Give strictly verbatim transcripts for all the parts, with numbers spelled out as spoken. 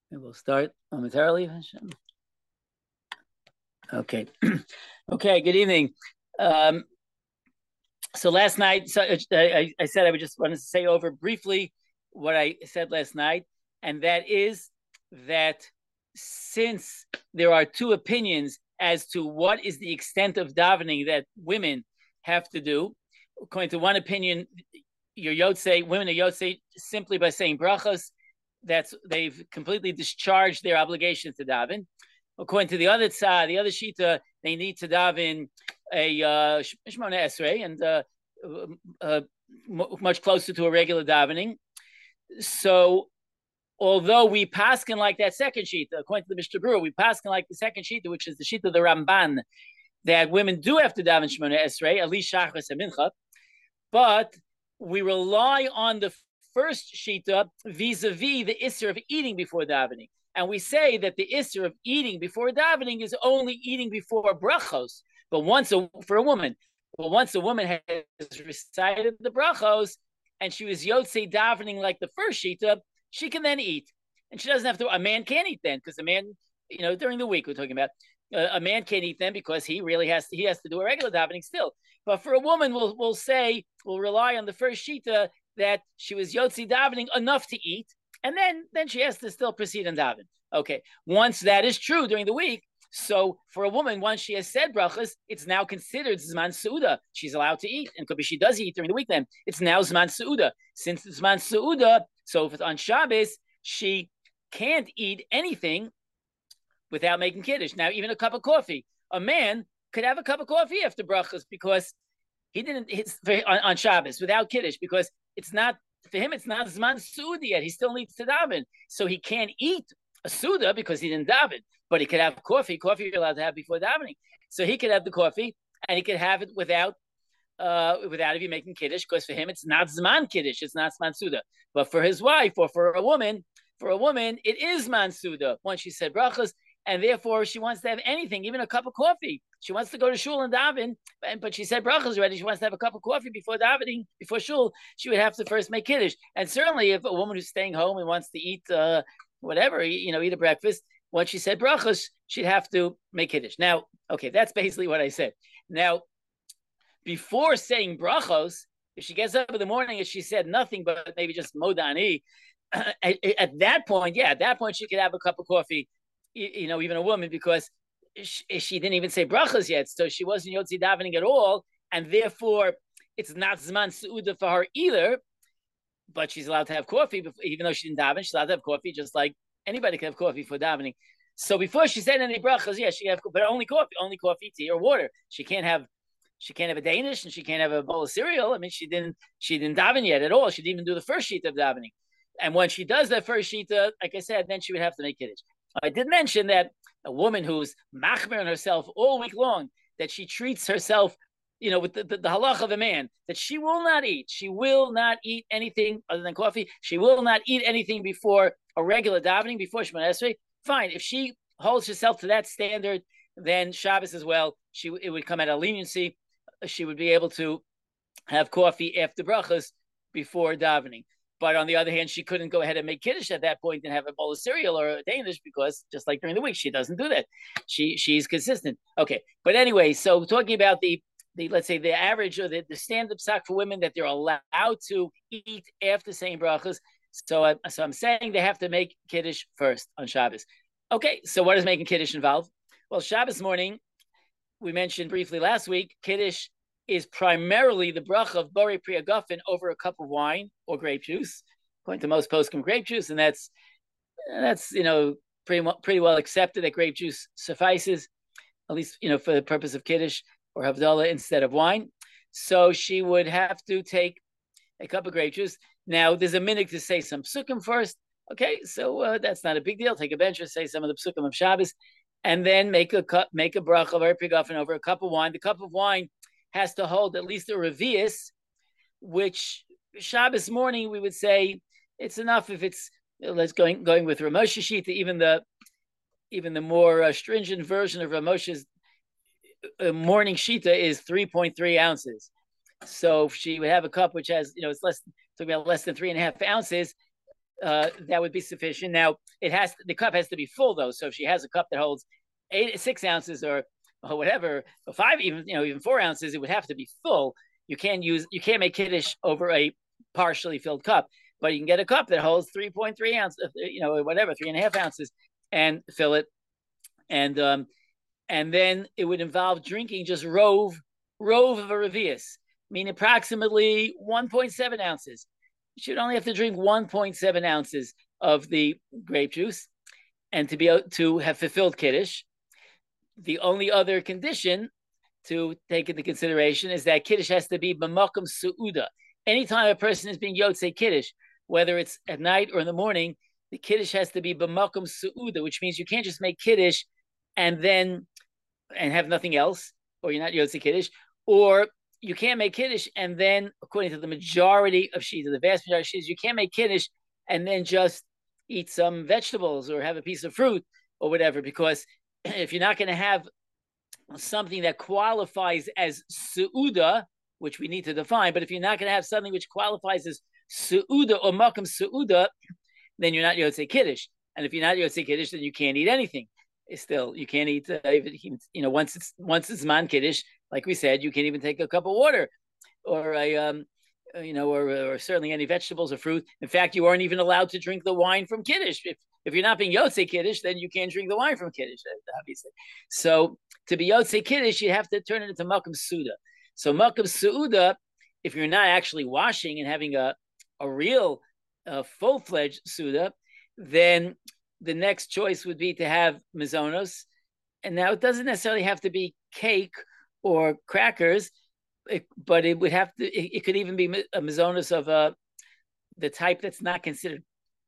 And we'll start momentarily. Okay. Okay, good evening. Um, so last night, so I, I said I would just want to say over briefly what I said last night, and that is that since there are two opinions as to what is the extent of davening that women have to do, according to one opinion, your yotze, women are yotze simply by saying brachas. That's they've completely discharged their obligation to daven. According to the other tzad, the other shita, they need to daven a uh, shmona esrei and uh, uh, much closer to a regular davening. So, although we paskin like that second shita, according to the Mishnah Berurah, we paskin like the second shita, which is the shita of the Ramban, that women do have to daven shmona esrei, at least shachris and mincha, but we rely on the first shita vis-a-vis the isser of eating before davening. And we say that the isser of eating before davening is only eating before brachos. But once a, for a woman, but once a woman has recited the brachos and she was yotze davening like the first shita, she can then eat. And she doesn't have to, a man can't eat then, because a man, you know, during the week we're talking about, uh, a man can't eat then because he really has to, he has to do a regular davening still. But for a woman, we'll, we'll say, we'll rely on the first shita that she was yotze davening enough to eat, and then, then she has to still proceed and daven. Okay, once that is true during the week, so for a woman, once she has said brachas, it's now considered zman seuda. She's allowed to eat, and could be she does eat during the week. Then it's now zman seuda. Since it's zman seuda, so if it's on Shabbos, she can't eat anything without making kiddush. Now, even a cup of coffee, a man could have a cup of coffee after brachas because he didn't hit on, on Shabbos without kiddush, because it's not for him. It's not zman seuda yet. He still needs to daven, so he can't eat a suda because he didn't daven, but he could have coffee. Coffee you're allowed to have before davening, so he could have the coffee and he could have it without, uh, without even making kiddush, because for him it's not zman kiddush, it's not zman suda. But for his wife or for a woman, for a woman it is zman suda once she said brachas, and therefore she wants to have anything, even a cup of coffee. She wants to go to shul and daven, but she said brachas already. She wants to have a cup of coffee before davening, before shul. She would have to first make kiddush. And certainly, if a woman who's staying home and wants to eat. Uh, whatever, you know, eat a breakfast, once she said brachas, she'd have to make kiddush. Now, okay, that's basically what I said. Now, before saying brachos, if she gets up in the morning and she said nothing but maybe just modani, at, at that point, yeah, at that point she could have a cup of coffee, you, you know, even a woman, because she, she didn't even say brachas yet, so she wasn't yotze davening at all, and therefore it's not zman seuda for her either. But she's allowed to have coffee, before, even though she didn't daven. She's allowed to have coffee, just like anybody can have coffee for davening. So before she said any brachas, yeah, she have, but only coffee, only coffee, tea, or water. She can't have, she can't have a Danish, and she can't have a bowl of cereal. I mean, she didn't, she didn't daven yet at all. She didn't even do the first sheet of davening. And when she does that first sheet, uh, like I said, then she would have to make kiddush. I did mention that a woman who's machmer on herself all week long, that she treats herself, you know, with the, the, the halach of a man, that she will not eat. She will not eat anything other than coffee. She will not eat anything before a regular davening, before Shemona Esrei. Fine. If she holds herself to that standard, then Shabbos as well, she it would come out of leniency. She would be able to have coffee after brachas before davening. But on the other hand, she couldn't go ahead and make kiddush at that point and have a bowl of cereal or a Danish, because just like during the week, she doesn't do that. She She's consistent. Okay. But anyway, so talking about the The, let's say the average or the, the standard psak for women that they're allowed to eat after saying brachas. So, I, so I'm saying they have to make kiddush first on Shabbos. Okay, so what does making kiddush involve? Well, Shabbos morning, we mentioned briefly last week, kiddush is primarily the bracha of borei pri hagafen over a cup of wine or grape juice, according to most poskim, grape juice, and that's that's you know pretty pretty well accepted that grape juice suffices, at least you know for the purpose of kiddush or havdalah instead of wine. So she would have to take a cup of grape juice. Now, there's a minute to say some psukim first. Okay, so uh, that's not a big deal. Take a bench or say some of the psukim of Shabbos, and then make a cup, make a bracha of borei pri hagafen over a cup of wine. The cup of wine has to hold at least a revius, which Shabbos morning we would say it's enough if it's let's going going with Rav Moshe Shita, even the even the more uh, stringent version of Rav Moshe's morning shita is three point three ounces. So if she would have a cup which has, you know, it's less, talking about less than three and a half ounces, uh, that would be sufficient. Now, it has the cup has to be full though. So if she has a cup that holds eight, six ounces or or whatever, or five, even you know, even four ounces, it would have to be full. You can't use you can't make kiddush over a partially filled cup, but you can get a cup that holds three point three ounces, you know, whatever, three and a half ounces, and fill it, and um, and then it would involve drinking just rove rove of a revius, meaning approximately one point seven ounces. You should only have to drink one point seven ounces of the grape juice, and to be able to have fulfilled kiddush. The only other condition to take into consideration is that kiddush has to be b'makom su'uda. Anytime a person is being yotzei kiddush, whether it's at night or in the morning, the kiddush has to be b'makom su'uda, which means you can't just make kiddush and then and have nothing else, or you're not yotzei kiddush, or you can't make kiddush and then, according to the majority of shita, the vast majority of shita, you can't make kiddush and then just eat some vegetables or have a piece of fruit or whatever, because if you're not going to have something that qualifies as su'uda, which we need to define, but if you're not going to have something which qualifies as su'uda or makam su'uda, then you're not yotzei kiddush. And if you're not yotzei kiddush, then you can't eat anything. It's still, you can't eat, uh, you know, once it's once it's man kiddush, like we said, you can't even take a cup of water or a, um, you know, or, or certainly any vegetables or fruit. In fact, you aren't even allowed to drink the wine from kiddush. If if you're not being yotzei kiddush, then you can't drink the wine from kiddush, obviously. So to be yotzei kiddush, you have to turn it into makam suda. So makam suda, if you're not actually washing and having a a real uh, full-fledged suda, then the next choice would be to have mizonos. And now it doesn't necessarily have to be cake or crackers, it, but it would have to. It, it could even be a mizonos of uh, the type that's not considered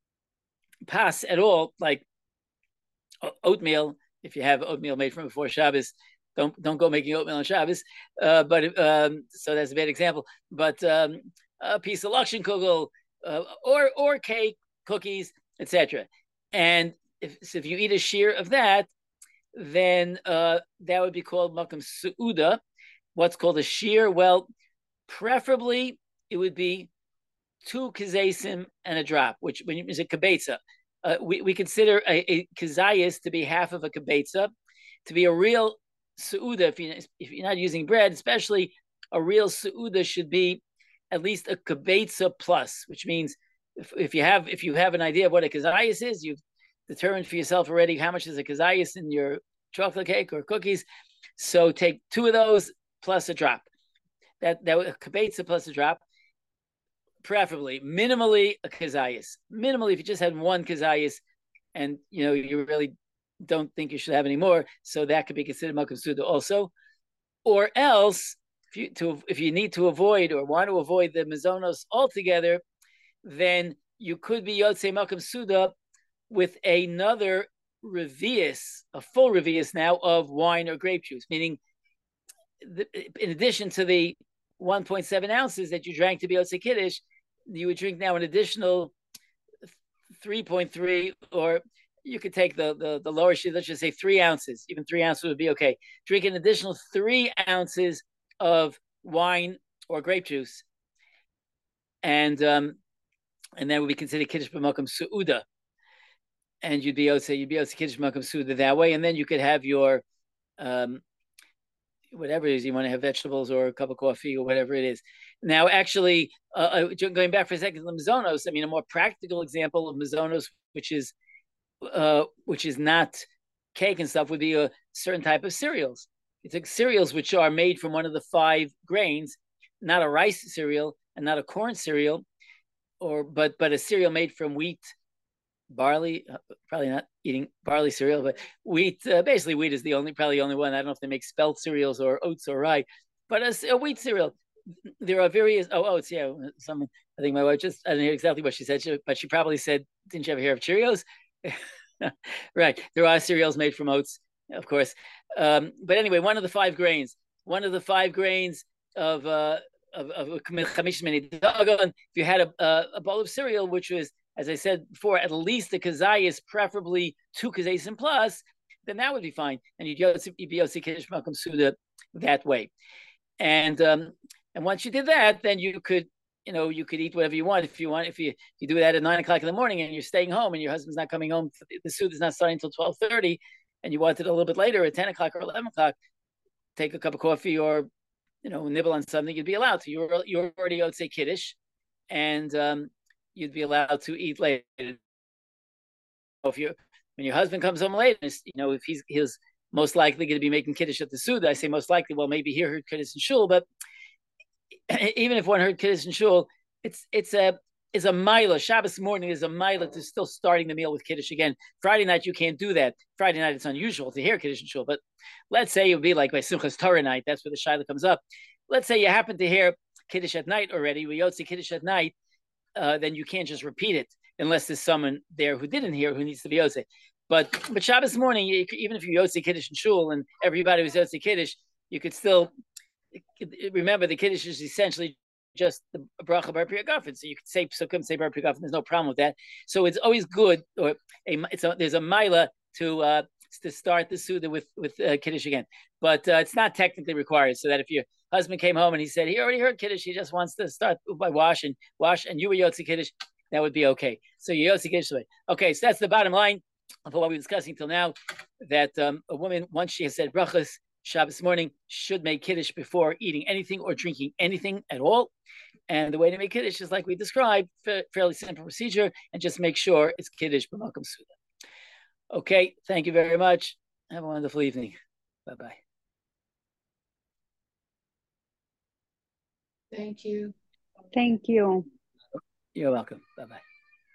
pas at all, like oatmeal. If you have oatmeal made from before Shabbos, don't don't go making oatmeal on Shabbos. Uh, but um, so that's a bad example. But um, a piece of lakshan kugel, uh, or or cake, cookies, et cetera. And if so if you eat a shear of that, then uh, that would be called makam su'uda. What's called a shear? Well, preferably it would be two kazesim and a drop, which is a kibetza. Uh, we, we consider a, a kazayis to be half of a kibetza. To be a real su'uda, if, you, if you're not using bread, especially a real su'uda should be at least a kibetza plus, which means if, if you have if you have an idea of what a kazayis is, you've determined for yourself already how much is a kazayis in your chocolate cake or cookies. So take two of those plus a drop. That that a kibetza plus a drop. Preferably, minimally a kazayis. Minimally, if you just had one kazayis, and you know you really don't think you should have any more, so that could be considered makam suda also. Or else, if you to if you need to avoid or want to avoid the mizonos altogether, then you could be yotzei makam suda with another revius, a full revius now of wine or grape juice, meaning the, in addition to the one point seven ounces that you drank to be yotzei kiddush, you would drink now an additional three point three, or you could take the, the, the lower sheet, let's just say three ounces. Even three ounces would be okay. Drink an additional three ounces of wine or grape juice. And um, and that would be considered kiddush b'makam su'uda. And you'd be yotzei, you'd be yotzei kiddush b'makam su'uda that way. And then you could have your um, whatever it is, you want to have vegetables or a cup of coffee or whatever it is. Now, actually, uh, going back for a second to mizonos, I mean, a more practical example of mizonos, which is uh, which is not cake and stuff, would be a certain type of cereals. It's like cereals which are made from one of the five grains, not a rice cereal and not a corn cereal, or but but a cereal made from wheat, barley, uh, probably not eating barley cereal, but wheat, uh, basically wheat is the only, probably the only one. I don't know if they make spelt cereals or oats or rye, but a, a wheat cereal. There are various, oh, oats, yeah. Some, I think my wife just, I didn't hear exactly what she said, she, but she probably said, didn't you ever hear of Cheerios? Right. There are cereals made from oats, of course. Um, but anyway, one of the five grains, one of the five grains of, uh, of, of if you had a, a, a bowl of cereal, which was, as I said before, at least a kazayis, preferably two kazayisim plus, then that would be fine. And you'd be yotzei kiddush b'makam suda that way. And um, and once you did that, then you could you know, you could eat whatever you want. If you want, if you you do that at nine o'clock in the morning and you're staying home and your husband's not coming home, the Suda is not starting until twelve thirty, and you want it a little bit later at ten o'clock or eleven o'clock, take a cup of coffee or, you know, nibble on something, you'd be allowed to. You're you're already out say Kiddush, and um, you'd be allowed to eat later. If you when your husband comes home late, you know, if he's he's most likely going to be making Kiddush at the Suda, I say most likely, well, maybe he heard Kiddush in Shul, but even if one heard Kiddush in Shul, it's it's a is a mila. Shabbos morning is a mila to still starting the meal with Kiddush again. Friday night, you can't do that. Friday night, it's unusual to hear Kiddush in Shul, but let's say it would be like by Simchas Torah night, that's where the Shaila comes up. Let's say you happen to hear Kiddush at night already, we Yotzi Kiddush at night, uh, then you can't just repeat it unless there's someone there who didn't hear who needs to be Yotzi. But but Shabbos morning, you, even if you Yotzi Kiddush in Shul and everybody was Yotzi Kiddush, you could still remember the Kiddush is essentially just the bracha bar Pri Hagafen. So you could say psukim, say bar Pri Hagafen. There's no problem with that. So it's always good, or a, it's a, there's a mila to uh, to start the Suda with with uh, Kiddush again, but uh, it's not technically required. So that if your husband came home and he said he already heard Kiddush, he just wants to start by wash and wash, and you were Yotzi Kiddush, that would be okay. So you Yotzi Kiddush. Okay, so that's the bottom line of what we were discussing till now. That um, a woman, once she has said brachas Shabbos morning, should make Kiddush before eating anything or drinking anything at all. And the way to make Kiddush is like we described, fairly simple procedure, and just make sure it's Kiddush b'makom Suda. Okay, thank you very much. Have a wonderful evening. Bye-bye. Thank you. Thank you. You're welcome. Bye-bye.